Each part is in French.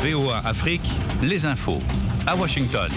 VOA Afrique, les infos. À Washington.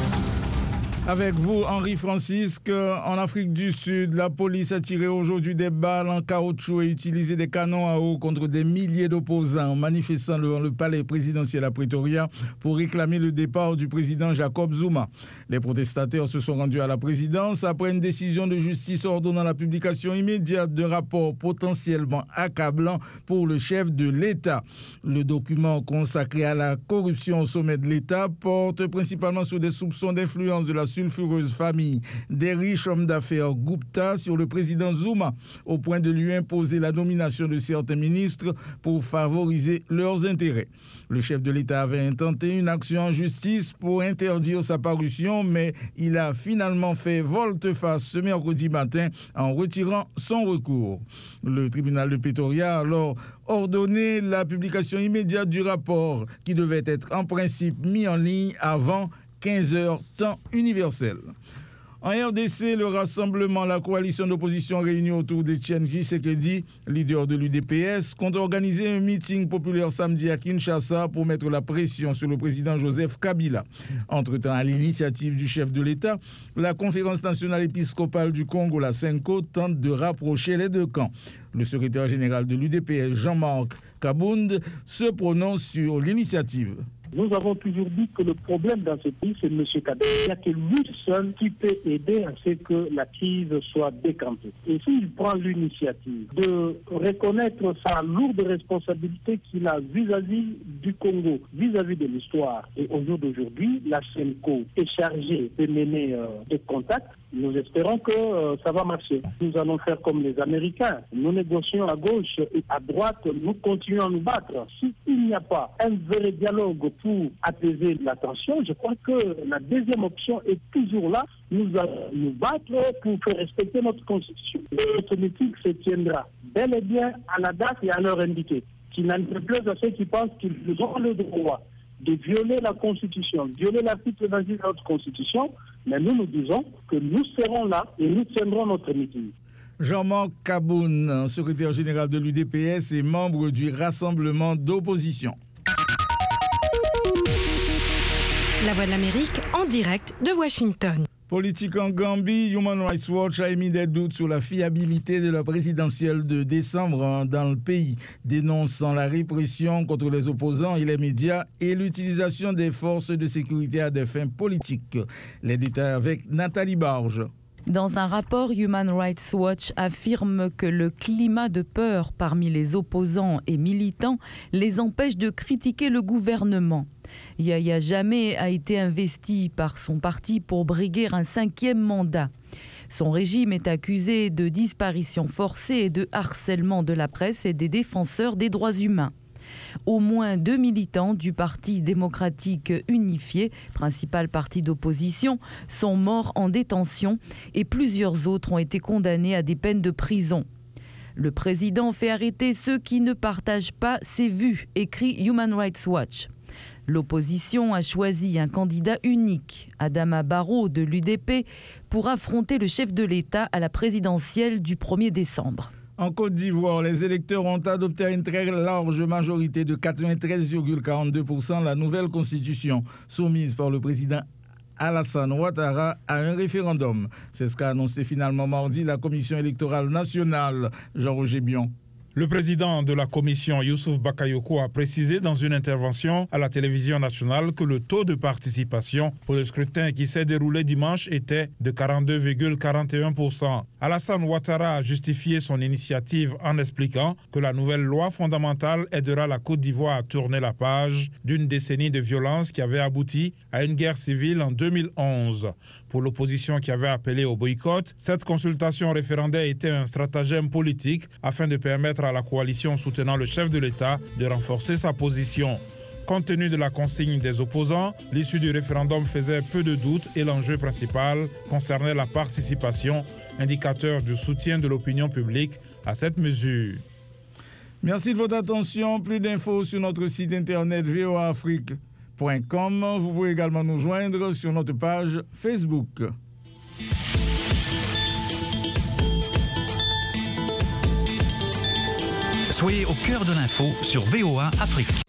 Avec vous, Henri Francisque. En Afrique du Sud, la police a tiré aujourd'hui des balles en caoutchouc et utilisé des canons à eau contre des milliers d'opposants manifestant devant le palais présidentiel à Pretoria pour réclamer le départ du président Jacob Zuma. Les protestataires se sont rendus à la présidence après une décision de justice ordonnant la publication immédiate de rapports potentiellement accablants pour le chef de l'État. Le document consacré à la corruption au sommet de l'État porte principalement sur des soupçons d'influence de la sulfureuse famille des riches hommes d'affaires Gupta sur le président Zuma, au point de lui imposer la nomination de certains ministres pour favoriser leurs intérêts. Le chef de l'État avait intenté une action en justice pour interdire sa parution, mais il a finalement fait volte-face ce mercredi matin en retirant son recours. Le tribunal de Pretoria a alors ordonné la publication immédiate du rapport qui devait être en principe mis en ligne avant 15 heures, temps universel. En RDC, le rassemblement, la coalition d'opposition réunie autour d'Etienne Tshisekedi, leader de l'UDPS, compte organiser un meeting populaire samedi à Kinshasa pour mettre la pression sur le président Joseph Kabila. Entre-temps, à l'initiative du chef de l'État, la Conférence nationale épiscopale du Congo, la CENCO, tente de rapprocher les deux camps. Le secrétaire général de l'UDPS, Jean-Marc Kabound, se prononce sur l'initiative. Nous avons toujours dit que le problème dans ce pays, c'est M. Kabila. Il n'y a que lui seul qui peut aider à ce que la crise soit décantée. Et s'il prend l'initiative de reconnaître sa lourde responsabilité qu'il a vis-à-vis du Congo, vis-à-vis de l'histoire, et au jour d'aujourd'hui, la CENCO est chargée de mener des contacts, nous espérons que ça va marcher. Nous allons faire comme les Américains. Nous négocions à gauche et à droite. Nous continuons à nous battre. S'il n'y a pas un vrai dialogue pour apaiser la tension, je crois que la deuxième option est toujours là. Nous allons nous battre pour faire respecter notre constitution. Notre meeting se tiendra bel et bien à la date et à l'heure indiquée. Qui n'en plaise à ceux qui pensent qu'ils ont le droit de violer la Constitution, violer l'article 28 de notre Constitution, mais nous disons que nous serons là et nous tiendrons notre meeting. Jean-Marc Kaboun, secrétaire général de l'UDPS et membre du rassemblement d'opposition. La Voix de l'Amérique en direct de Washington. Politique en Gambie, Human Rights Watch a émis des doutes sur la fiabilité de la présidentielle de décembre dans le pays, dénonçant la répression contre les opposants et les médias et l'utilisation des forces de sécurité à des fins politiques. Les détails avec Nathalie Barge. Dans un rapport, Human Rights Watch affirme que le climat de peur parmi les opposants et militants les empêche de critiquer le gouvernement. Yahya Jammeh a été investi par son parti pour briguer un 5e mandat. Son régime est accusé de disparition forcée et de harcèlement de la presse et des défenseurs des droits humains. Au moins 2 militants du Parti démocratique unifié, principal parti d'opposition, sont morts en détention et plusieurs autres ont été condamnés à des peines de prison. Le président fait arrêter ceux qui ne partagent pas ses vues, écrit Human Rights Watch. L'opposition a choisi un candidat unique, Adama Barrow de l'UDP, pour affronter le chef de l'État à la présidentielle du 1er décembre. En Côte d'Ivoire, les électeurs ont adopté à une très large majorité de 93,42% la nouvelle constitution soumise par le président Alassane Ouattara à un référendum. C'est ce qu'a annoncé finalement mardi la Commission électorale nationale, Jean-Roger Bion. Le président de la commission, Youssouf Bakayoko, a précisé dans une intervention à la télévision nationale que le taux de participation pour le scrutin qui s'est déroulé dimanche était de 42,41%. Alassane Ouattara a justifié son initiative en expliquant que la nouvelle loi fondamentale aidera la Côte d'Ivoire à tourner la page d'une décennie de violence qui avait abouti à une guerre civile en 2011. Pour l'opposition qui avait appelé au boycott, cette consultation référendaire était un stratagème politique afin de permettre à la coalition soutenant le chef de l'État de renforcer sa position. Compte tenu de la consigne des opposants, l'issue du référendum faisait peu de doute et l'enjeu principal concernait la participation, indicateur du soutien de l'opinion publique à cette mesure. Merci de votre attention. Plus d'infos sur notre site internet voaafrique.com. Vous pouvez également nous joindre sur notre page Facebook. Soyez au cœur de l'info sur VOA Afrique.